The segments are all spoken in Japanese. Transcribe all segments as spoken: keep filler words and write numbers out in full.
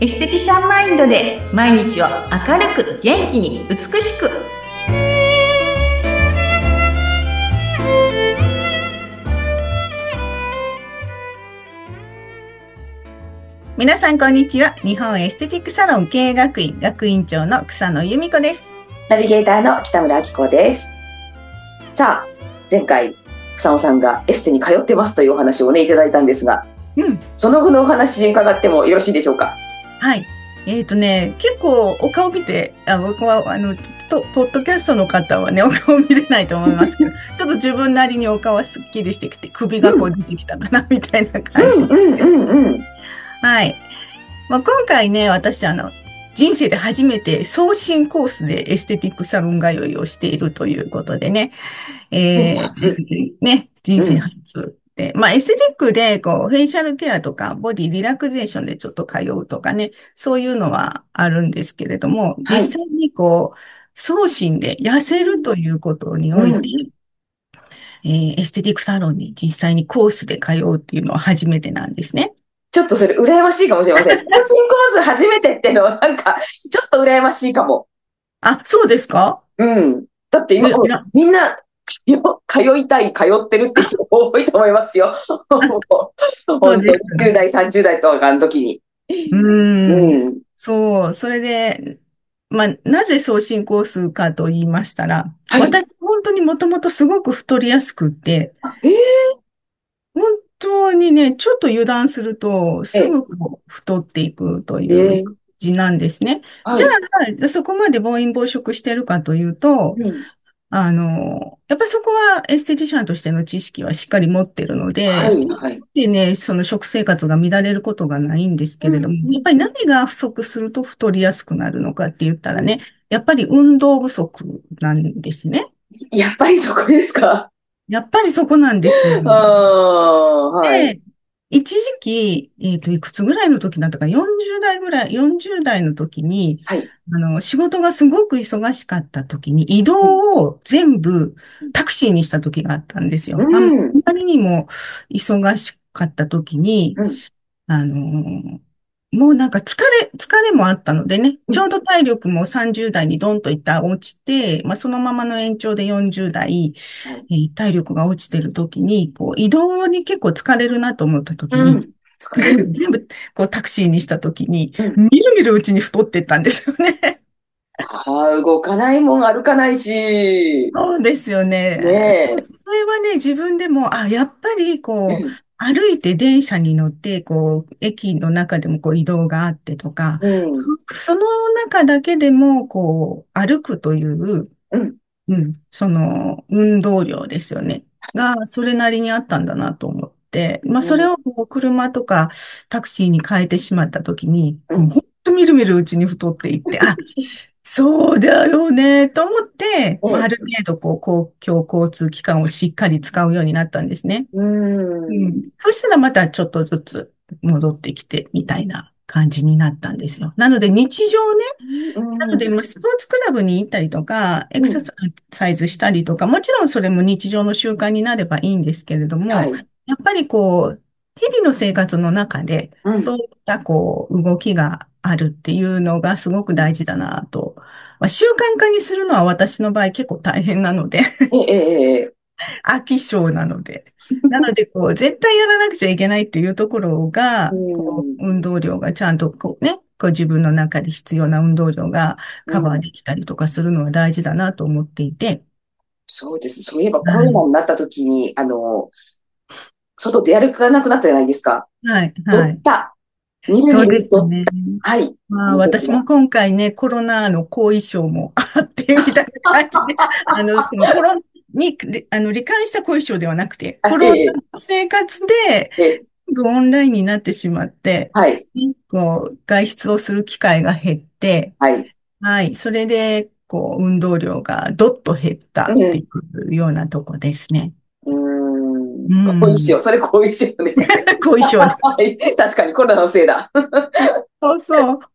エステティシャンマインドで毎日を明るく元気に美しく。皆さんこんにちは。日本エステティックサロン経営学院学院長の草野由美子です。 ナビゲーターの北村明子です。さあ、前回草野さんがエステに通ってますというお話をねいただいたんですが、うん、その後のお話伺ってもよろしいでしょうか。 はい。えっとね、結構お顔見て、あ僕はあのとポッドキャストの方はねお顔見れないと思いますけど、ちょっと自分なりにお顔はすっきりしてきて首がこう出てきたかな、うん、みたいな感じ。うんうんうんうん。はい。まあ、今回ね、私、あの、人生で初めて送信コースでエステティックサロン通いをしているということでね、えー、ね、人生初で、うん、まあ、エステティックで、こう、フェイシャルケアとか、ボディリラクゼーションでちょっと通うとかね、そういうのはあるんですけれども、実際にこう、送信で痩せるということにおいて、うんえー、エステティックサロンに実際にコースで通うっていうのは初めてなんですね。 ちょっとそれ羨ましいかもしれません。送信コース初めてっていうのはなんか、ちょっと羨ましいかも。 あ、そうですか？ うん。だって今、みんな、通いたい、通ってるって人多いと思いますよ。本当にじゅう代、さんじゅう代とかの時に。 うーん。そう、それで、まあ、なぜ送信コースかと言いましたら、はい、私、本当にもともとすごく太りやすくって、 えー、 本当にね、ちょっと油断すると、すぐ太っていくという感じなんですね。えー、じゃあ、そこまで暴飲暴食してるかというと、うん、あの、やっぱりそこはエステティシャンとしての知識はしっかり持ってるので、はいはい、でね、その食生活が乱れることがないんですけれども、うん、やっぱり何が不足すると太りやすくなるのかって言ったらね、やっぱり運動不足なんですね。 やっぱりそこですか？ やっぱりそこなんですよ。 あ、はい、 で、一時期、えっと、いくつぐらいの時だったか、よんじゅう代ぐらい、よんじゅう代の時に、はい、あの、仕事がすごく忙しかった時に、移動を全部タクシーにした時があったんですよ。うん、あまりにも忙しかった時に、うん、あの、もうなんか疲れ、疲れもあったのでね、ちょうど体力もさんじゅう代にドンといった落ちて、まあそのままの延長でよんじゅう代、えー、体力が落ちてる時に、こう移動に結構疲れるなと思った時に、うん、全部こうタクシーにした時に、うん、みるみるうちに太ってったんですよね。 ああ、動かないもん歩かないし。 そうですよね。ねえ。それはね、自分でも、あ、やっぱりこう、うん歩いて電車に乗って、こう、駅の中でもこう移動があってとか、うん、そその中だけでも、こう、歩くという、うん、うん、その、運動量ですよね。が、それなりにあったんだなと思って、まあ、それをこう、車とかタクシーに変えてしまったときに、こう、ほんとみるみるうちに太っていって、あ、そうだよね、と思って、まあ、ある程度、こう、公共交通機関をしっかり使うようになったんですね。うん。うん。そしたらまたちょっとずつ戻ってきて、みたいな感じになったんですよ。なので、日常ね、なので、まあ、スポーツクラブに行ったりとか、エクササイズしたりとか、もちろんそれも日常の習慣になればいいんですけれども、はい、やっぱりこう、日々の生活の中で、そういったこう、動きがあるっていうのがすごく大事だなと。まあ、習慣化にするのは私の場合結構大変なのでええ、飽き性なので。なので、こう、絶対やらなくちゃいけないっていうところが、こう、運動量がちゃんとこうね、こう自分の中で必要な運動量がカバーできたりとかするのは大事だなと思っていて。 そうです。そういえばコロナになった時に、はい、あの、外出歩かなくなったじゃないですか。 はい、 はい。どった。みるみると。ね、はい。 まあ、私も今回ね、コロナの後遺症もあって、みたいな感じで、あの、そのコロナに、あの、罹患した後遺症ではなくて、コロナの生活で、オンラインになってしまって、はい。こう、外出をする機会が減って、はい。はい。それで、こう、運動量がどっと減ったっていうようなとこですね。 うん。後遺症。それ後遺症ね。 後遺症です。 はい。確かにコロナのせいだ。 そうそう。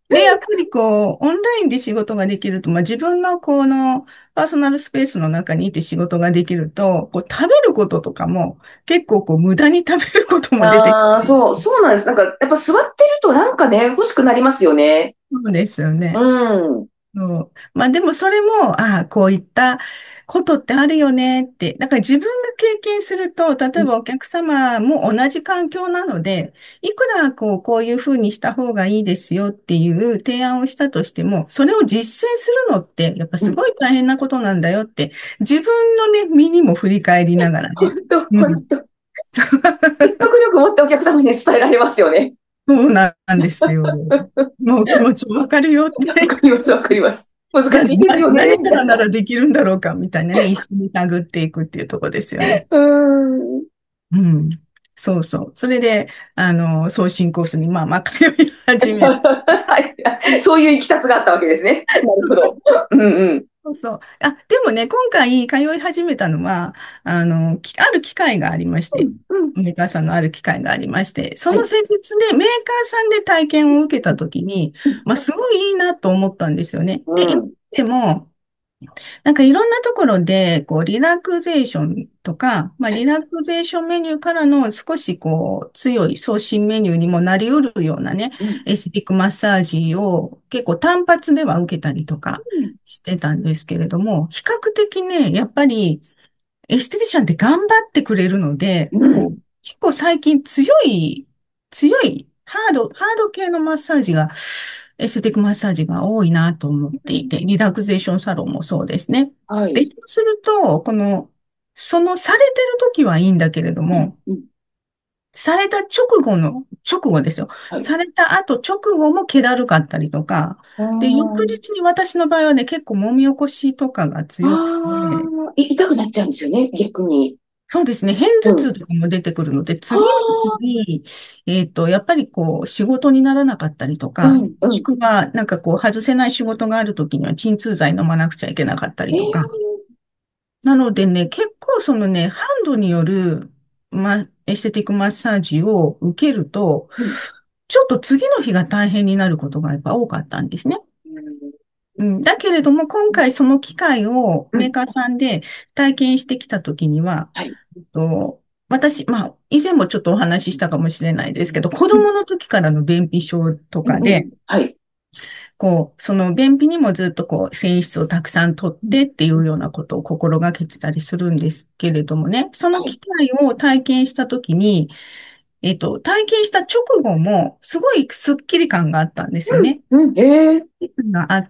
で、やっぱりこう、オンラインで仕事ができると、まあ自分のこのパーソナルスペースの中にいて仕事ができると、こう食べることとかも結構こう無駄に食べることも出てきああ、 て、 そう、そうなんです。なんか、やっぱ座ってるとなんかね、欲しくなりますよね。 そうですようね。 ん。 そう。まあでもそれも、ああ、こういったことってあるよねって。だから自分が経験すると、例えばお客様も同じ環境なので、いくらこう、こういうふうにした方がいいですよっていう提案をしたとしても、それを実践するのって、やっぱうん。 すごい大変なことなんだよって、自分のね、身にも振り返りながらね。 本当、 うん。 本当。説得力持ってお客様に伝えられますよね。 そうなんですよ。もう気持ちわかるよって。 わかります、わかります。 じゃあ、 難しいですなよね、みたいな。 何からならできるんだろうかみたいなね、一緒に探っていくっていうところですよね。 うーん。 うん。そうそう。それで、あの、送信コースに、まあまあ、通い始めて。 はい。そういういきさつがあったわけですね。なるほど。うんうん。 そうそう。あ、でもね、今回通い始めたのは、あの、きある機会がありまして、 うんうん。 メーカーさんのある機会がありまして、そはい。 の施術でメーカーさんで体験を受けたときに、 うん。 まあ、すごいいいなと思ったんですよね。で、今うん。 でも、なんかいろんなところで、こう、リラクゼーションとか、まあ、リラクゼーションメニューからの少しこう、強い送信メニューにもなり得るようなね、 うん。 エスティックマッサージを結構単発では受けたりとかしてたんですけれども、比較的ね、やっぱりエステティシャンって頑張ってくれるので、 うん。 こう、結構最近強い、強い、ハード、ハード系のマッサージが、エステティックマッサージが多いなと思っていて、リラクゼーションサロンもそうですね。で、 はい。 そうすると、この、そのされてる時はいいんだけれどうん。 も、 うん。 された直後の、直後ですよ。 はい。 された後直後も気だるかったりとか、 あで、翌ー日に私の場合はね、結構揉み起こしとかがあ強くて、 ー、い痛くなっちゃうんですよね、逆に。 そうですね。片頭うん。 痛とかも出てくるので、 あ次の日あ、 に、えっと、やっぱりこう、仕事にならなかったりとか、もうん、うん。 しくは、なんかこう、外せない仕事があるときには鎮痛剤飲まなくちゃいけなかったりえとか。 え、 なのでね、結構そのね、ハンドによる、ま、エステティックマッサージを受けると、 うん、 ちょっと次の日が大変になることがやっぱ多かったんですね。うん、だけれども、今回その機械をうん。 メーカーさんで体験してきたときには、 はい。 えっと、私、まあ、以前もちょっとお話ししたかもしれないですけど、子うん、 供の時からの便秘症とうん、 かで、 うん。はい。 こう、その便秘にもずっとこう、繊維質をたくさん取っうん、 てっていうようなことを心がけてたりするんですけれどもね、そのはい。 機会を体験したときに、えっと、体験した直後も、すごいスッキリ感があったんですようん、 ね。 うん、へえ、 があって、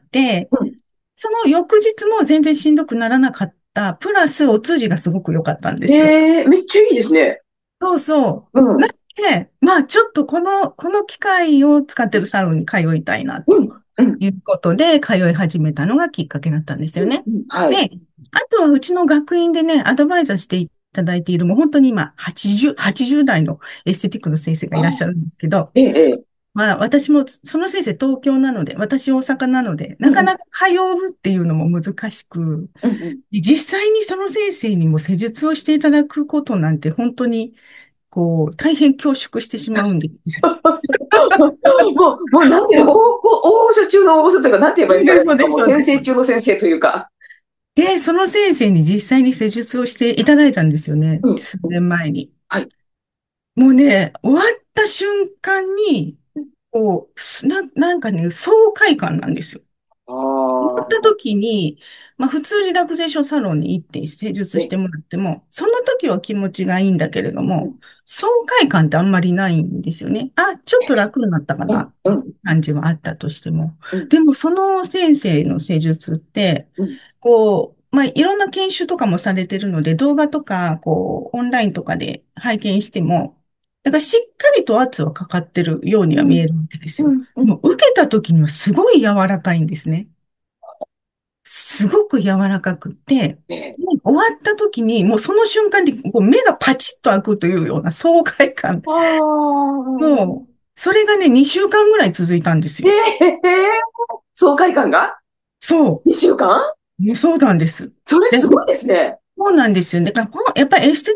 うん。 その翌日も全然しんどくならなかった。プラス、お通じがすごく良かったんですよ。 へえ、めっちゃいいですね。 そうそう。なうん、 んで、まあ、ちょっとこの、この機械を使ってるサロンに通いたいな、とうん、うん、 いうことで、通い始めたのがきっかけだったんですよね。 うん。はで、 い。 あとはうちの学院でね、アドバイザーしていただいている、もう本当に今、はちじゅう、はちじゅう代のエステティックの先生がいらっしゃあ、 るんですけど、 ええ、ええ。 まあ、私も、その先生東京なので、私大阪なので、 うん、うん、 なかなか通うっていうのも難しく、 うん、うん。 実際にその先生にも施術をしていただくことなんて本当に、こう、大変恐縮してしまうんです。 もう、もう、なんていうの、大大御所中の大御所というか、なんて言えばいいんですかね。 そうです、 なんかもう、 そうです。 先生中の先生というか。 で、その先生に実際に施術をしていただいたんですよね。 うん。 数年前に。 はい。 もうね、終わった瞬間に、こう、すな、なんかね、爽快感なんですよ。 あ終わったあ、 時に、まあ普通リラクゼーションサロンに行って施術しえ、 てもらっても、その時は気持ちがいいんだけれども、 うん、 爽快感ってあんまりないんですよね。あ、ちょっと楽になったかなうん、 っていうん、 う感じはあったとしても。 うん、 でもその先生の施術って、 うん、 こう、まあいろんな研修とかもされてるので、動画とか、こう、オンラインとかで拝見しても、だからしっかりと圧はかかってるようには見えるわけですよ。 うん、うん。 もう受けた時にはすごい柔らかいんですね。すごく柔らかくて、でえ、 終わった時に、もうその瞬間にこう目がパチッと開くというような爽快感。 ああ、 もう、それがね、にしゅうかんぐらい続いたんですえよ。 え、爽快感がそに 週間、 う。そうなんです。で、 それすごいですね。 そうなんですよね。だから、ほんやっぱりエステティッ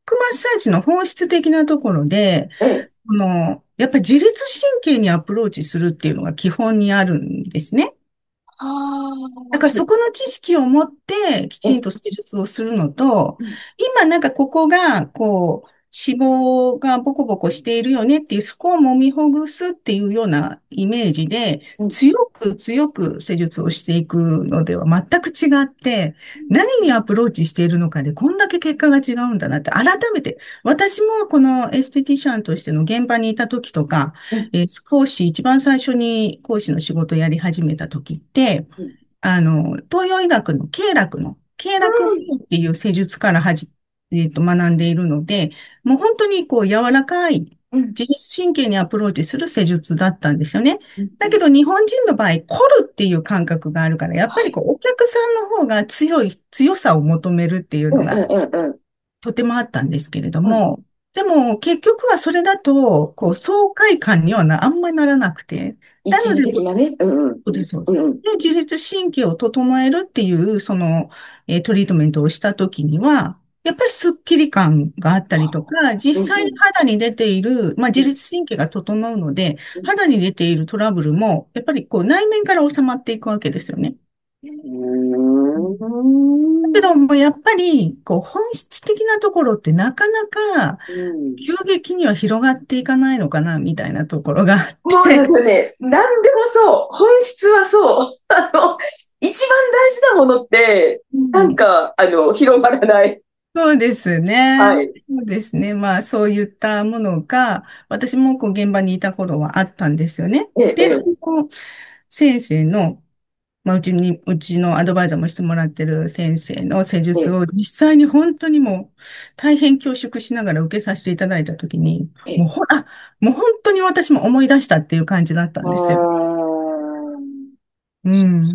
クマッサージの本質的なところで、 ええ。 この、やっぱり自律神経にアプローチするっていうのが基本にあるんですね。 ああ、 だからそこの知識を持ってきちんえ、 と施術をするのと、 うん、 今なんかここが、こう、脂肪がボコボコしているよねっていう、そこを揉みほぐすっていうようなイメージで、 うん、 強く強く施術をしていくのでは全く違って、何にアプローチしているのかでこんだけ結果が違うんだなって改めて、私もこのエステティシャンとしての現場にいた時とか、 うん、 えー講師、一番最初に講師の仕事をやり始めた時って、 うん、 あの、東洋医学の経絡の、経絡法っていう施術からはじ、えっと、学んでいるので、もう本当にこう柔らかいうん、 自律神経にアプローチする施術だったんですよね。 うん、うん、 だけど日本人の場合、凝るっていう感覚があるから、やっぱはい。 りこうお客さんの方が強い、強さを求めるっていううん、 のがうん、うん、うん。 とてもあったんですけれどはい。 も、でも結局はそれだと、こう爽快感にはな、あんまりならなくて、な一時ので的なね。うん、うん、 そうです、そうです。 うん、うん、 で、自律神経を整えるっていう、その、えートリートメントをしたときには、やっぱりスッキリ感があったりとか、実うん、 際にうん、 肌に出ている、まあ、 うん、 自律神経が整うので、 うん、 肌に出ているトラブルも、やっぱりこう内面から収まっていくわけですよね。 ううん。 ーん。 だけども、やっぱり、こう、本質的なところってなかなか、 うん。 急激には広がっていかないのかな、みたいなところがあっもうですて。 ね、何でもそう。本質はそう。あの、一番大事なものって、 うん。 なんか、あの、広まらない。 そうですね。 はい。 そうですね。まあ、そういったものが、私もこう現場にいた頃はあったんですよね。 ええ、えで、そえ、 の先生の、まあ、うちに、うちのアドバイザーもしてもらってる先生の施ええ、 術を実際に本当にもう大変恐縮しながら受けさせていただいたときに、 ええ。 もうほ、あ、もう本当に私も思い出したっていう感じだったあんですよ。 ーうん。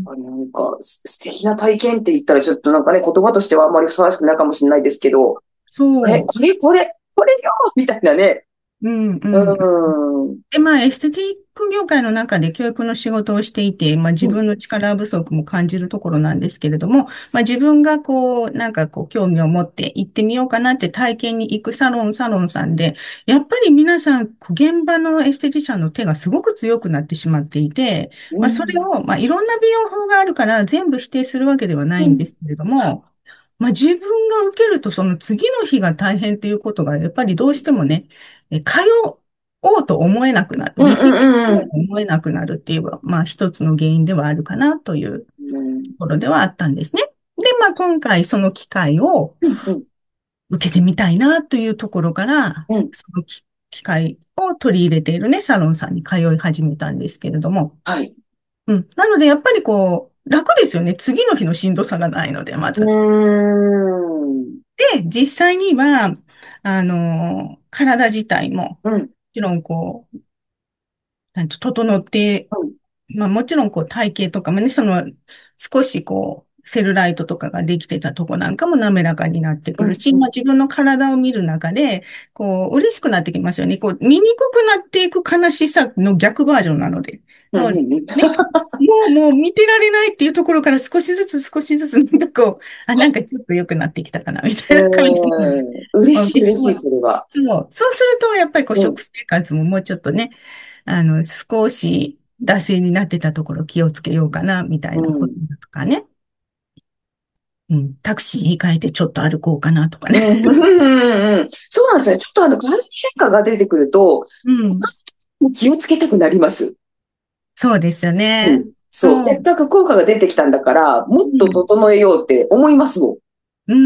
なんか、す素敵な体験って言ったらちょっとなんかね、言葉としてはあんまりふさわしくないかもしれないですけど、これ、 そこれ、これ、これよみたいなね。 う。うん、 ううん。 ん。うん。 で、まあ、エステティック業界の中で教育の仕事をしていて、まあ、自分の力不足も感じるところなんですけれども、まあ、自分がこう、なんかこう、興味を持って行ってみようかなって体験に行くサロン、サロンさんで、やっぱり皆さん、こう現場のエステティシャンの手がすごく強くなってしまっていて、まあ、それうん。 を、まあ、いろんな美容法があるから全部否定するわけではなうん。 いんですけれども、まあ、自分が受けるとその次の日が大変っていうことが、やっぱりどうしてもね、え通おうと思えなくなる。 うん。 リピートしうん。うん。 ようと思えなくなるっていう、まあ一つの原因ではあるかなというとうん。 ころではあったんですね。で、まあ今回その機会をうん。うん。 受けてみたいなというところから、 うん。 その機機会を取り入れているね、サロンさんに通い始めたんですけれども。 はい。 うん。なのでやっぱりこう、楽ですよね。次の日のしんどさがないので、まうず。 ーん。 で、実際には、あの、体自体も、もうん。 ちろんこう、なんと整ってうん。 まあもちろんこう体型とかもね、その少しこうセルライトとかができてたとこなんかも滑らかになってうん。 くるし、 うん。 まあ自分の体を見る中で、こう嬉しくなってきますよね。こう見にくくなっていく悲しさの逆バージョンなので。 うん。 もううん。 ね、もうもう見てられないっていうところから少しずつ少しずつなんかこう、あ、なんかちょっと良くなってきたかな、みたいな感じの。 うん。嬉まあしい、嬉しい、 嬉しくはそれは。 そう。そうすると、やっぱりこううん。 食生活ももうちょっとね、あの、少し惰性になってたところ気をつけようかな、みたいなことうん。 とかね。うん。タクシーに変えてちょっと歩こうかなとかね。 うん。うん。うん。そうなんですね。ちょっとあの、体に変化が出てくると、 うん。 気をつけたくなります。 そうですよね。 うん。そう。せっそう。 かく効果が出てきたんだから、もっとうん。 整えようって思いますもうん。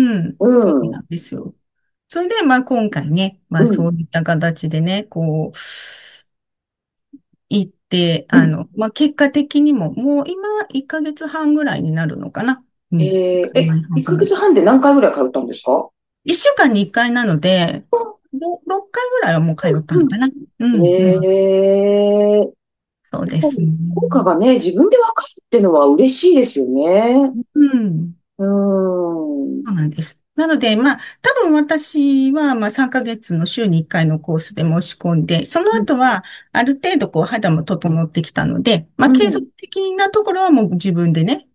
ん。うそうなん。 んですよ。それで、まあ今回ね、まあうん。 そういった形でね、こう、行って、 うん。 あの、まあ結果的にも、もう今いっかげつはんぐらいになるのかな。うん。1 えー、え、 ヶ月半 1 かな。 ヶ月半で何回ぐらい通ったんですか？ 一週間に一回なので、ろろっかいぐらいはもう通ったうん。 のかな。うん、うん。 ええ、 そうですね。 効果がね、自分でわかるってのは嬉しいですよね。 うん。 うーん。 そうなんです。なので、まあ、多分私は、まあ、さんかげつの週にいっかいのコースで申し込んで、そのうん。 後は、ある程度、こう、肌も整ってきたので、まあ、継続うん。 的なところはもう自分でね、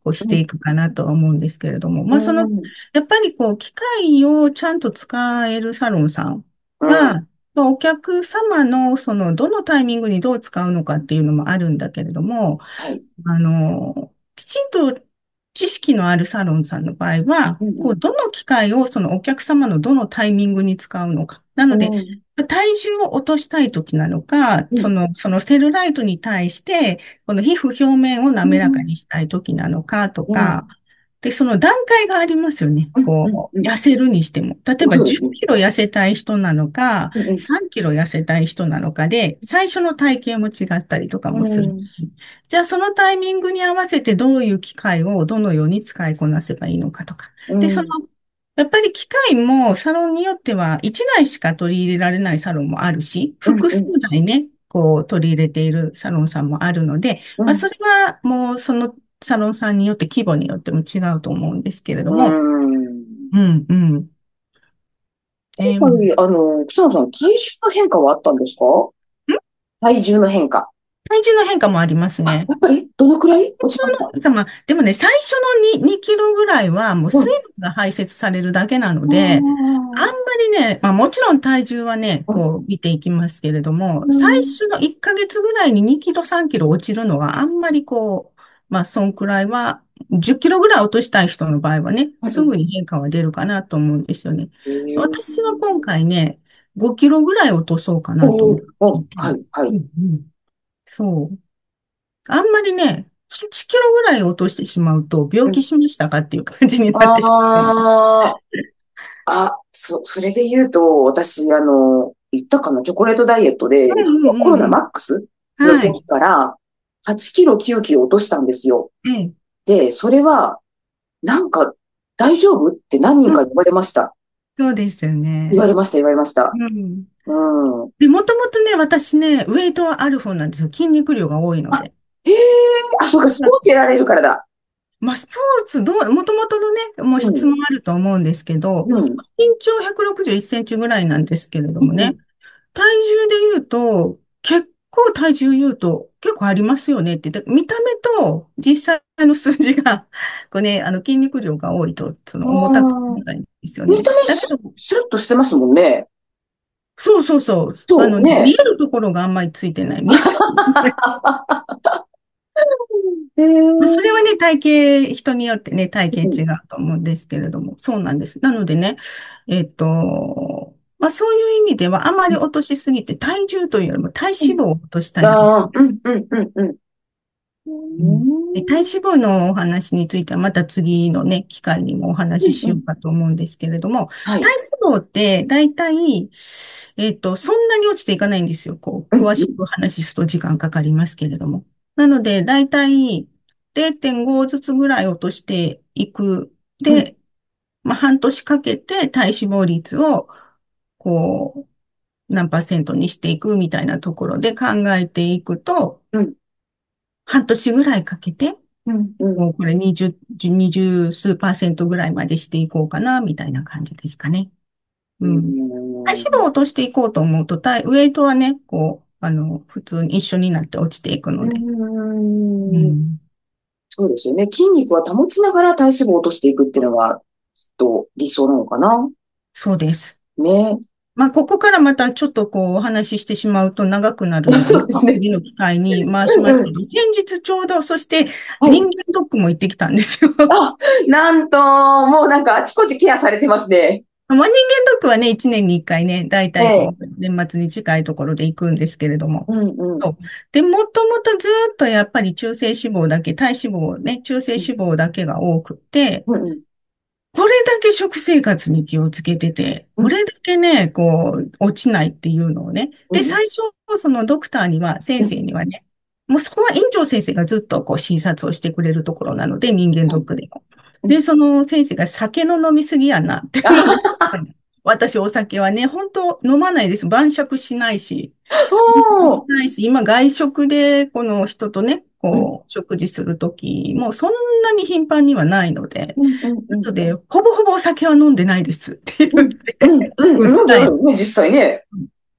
こうしていくかなとは思うんですけれども、まあその、 うん、 やっぱりこう、機械をちゃんと使えるサロンさんうん、 は、まあお客様のその、どのタイミングにどう使うのかっていうのもあるんだけれども、 はい。 あの、きちんと知識のあるサロンさんの場合は、 うん、 こう、どの機械をそのお客様のどのタイミングに使うのか。なので、 うん、うん、 体重を落としたい時なのか、 うん、 その、そのセルライトに対して、この皮膚表面をうん、 滑らかにしたい時なのかとうん、 か、で、その段階がありますよね。 うん、 こう、 うん、 痩せるにしても。例えば10 そうですね。 キロ痩せたい人なのか、 うん、 さんキロ痩せたい人なのかで、最初の体型も違ったりとかうもするん、 し。じゃあそのタイミングに合わせてどういう機械をどのように使いこなせばいいのかとか。で、その、 うん、 やっぱり機械もサロンによってはいちだいしか取り入れられないサロンもあるし、 うん、 複数うん、 台ね、こう取り入れているサロンさんもあるので、まあそれはもうそのサロンさんによって規模によっても違うと思うんですけれどうも、 ん。 うん、うん。えー、ん今回、あの、草野さん、体重の変化はあったんですか？体重の変化。 体重の変化もありますあ、 ね。 やっぱり、どのくらい落ちました？ でも、でもね、最初の に, にキロぐらいはもう水うん。 分が排泄されるだけなのうで、あんまん。 りね、まあもちろん体重はね、 うん。 こう見ていきますけれども、最うん。 初のいっかげつぐらいににキロ、さんキロ落ちるのはあんまりこう、まあそんくらいは、じゅっキロぐらい落としたい人の場合はね、すぐに変化は出るかなと思うんですよね。 えー、 私は今回ね、ごキロぐらい落とそうかなと思っおー、お、 ていて、 はい、はい。 うんうん、そう。あんまりね、はちキロぐらい落としてしまうと、病うん。 気しましたかっていう感じになってしまう。 あー、あ、そ、それで言うと、私、あの、言ったかな、チョコレートダイエットで、 うんうコロナんうんうん。 マックスのはい。 時から、はちキロ、きゅうキロ落としたんですよ。 ええ。 で、それは、なんか、大丈夫って何人うん。 か言われました。 そうですよね。 言われました、言われました。 うん。 うん。 で、もともとね、私ね、ウェイトはある方なんですよ。筋肉量が多いのあ、 で。 へえ、あ、そうか、スポーツやられるからだ。 まあ、スポーツ、どう、もともとのね、もううん、 質もあると思うんですけど、 うん、 身長ひゃくろくじゅういちセンチぐらいなんですけれどうん、 もね、体重で言うと、結構体重言うと、結構ありますよねって。で見た目と実際の数字が、こうね、あの筋肉量が多いと、その重たくああ、 ないんですよね。 見た目ス、 だけど、 スルッとしてますもんね。 そうそうそう。あのね、見そうね。 えるところがあんまりついてない。見えてない。 へまあそれはえ。 ね、体型、人によってね、体うん、 型違うと思うんですけれども、そうなんです。なのでね、えっと、まあそういう意味では、あまり落としすぎて、体重というよりも体うん。 脂肪を落としたいんです。 ああ、うん、うん、うん、うん。ううん。で体ん。 脂肪のお話については、また次のね、機会にもおうん、 話ししよううん。 かと思うんですけれども、 はい。 体脂肪って、だいたい、えっと、そんなに落ちていかないんですよ。こう、 うん、 詳しくお話しすると時間かかりますけれども。なので、だいたいれいてんごずつぐらい落としていく。 うん、 で、まあ、半年かけて体脂肪率を、こう、何パーセントにしていくみたいなところで考えていくと、 うん、 半年ぐらいかけて、 うん、うん。 もうこれにじゅう、にじゅう数パーセントぐらいまでしていこうかな、みたいな感じですかね。 ううん。体脂肪をん。 落としていこうと思うと、体ウェイトはね、こう、あの、普通に一緒になって落ちていくうので。うん。 ん。 そうですよね。筋肉は保ちながら体脂肪を落としていくっていうのが、きっと理想なのかな。 そうです。 ね。 まあ、ここからまたちょっとこうお話ししてしまうと長くなるので、まあ、 そうですね。 次の機会に回しうんうん。 ますけど、先日ちょうど、そしてはい。 人間ドックも行ってきたんですよ。 あ、なんと、もうなんかあちこちケアされてますね。 まあ、人間ドックはね、いちねんにいっかいね、だいたいこええ。 う、年末に近いところで行くんですけれども。 うんうん。 そう。で、もともとずーっとやっぱり中性脂肪だけ、体脂肪ね、中性脂肪だけが多くて、 うんうん。 これだけ食生活に気をつけてて、 うん。 これだけね、こう、落ちないっていうのをね。で、 うん。 最初、そのドクターには、先うん。 生にはね、もうそこは院長先生がずっとこう診察をしてくれるところなので、人間はい。 ドックでも。 うん。 で、その先生が酒の飲みすぎやなっていうので、私お酒はね、本当飲まないです。晩酌しないし。しおー。 ないし、今外食でこの人とね、 うん。 こう、食事するときもそんなに頻繁にはないので、 うんうんうん。 なので、ほぼほぼお酒は飲んでないですって言っうん。うて、 ん。うん。飲んで訴えるね、実際ね。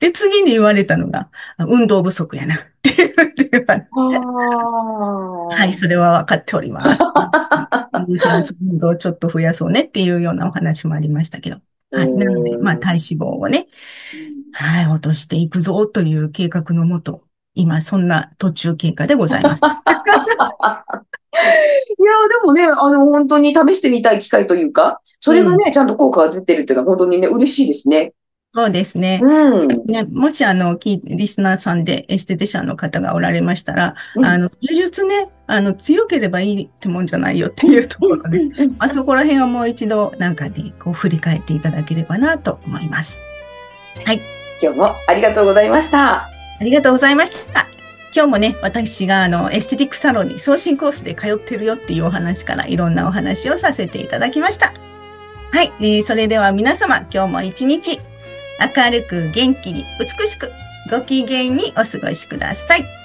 で、次に言われたのが、運動不足やな。って言われて。はい、それは分かっております。有酸素運動をちょっと増やそうねっていうようなお話もありましたけど。はい。なので、まあ、体脂肪をね、はい、落としていくぞという計画のもと、今、そんな途中経過でございます。いや、 でもね、あの、本当に試してみたい機会というか、それがね、うん、ちゃんと効果が出てるっていうのは本当にね、嬉しいですね。 そうですね。うん、ねもし、あの、リスナーさんでエステティシャンの方がおられましたら、うん、あの、技術ね、あの、強ければいいってもんじゃないよっていうところで、あそこら辺はもう一度、なんかで、こう、振り返っていただければなと思います。はい。 今日もありがとうございました。 ありがとうございました。今日もね、私があの、エステティックサロンに送信コースで通ってるよっていうお話からいろんなお話をさせていただきました。はい。えー、それでは皆様、今日も一日、明るく元気に美しくご機嫌にお過ごしください。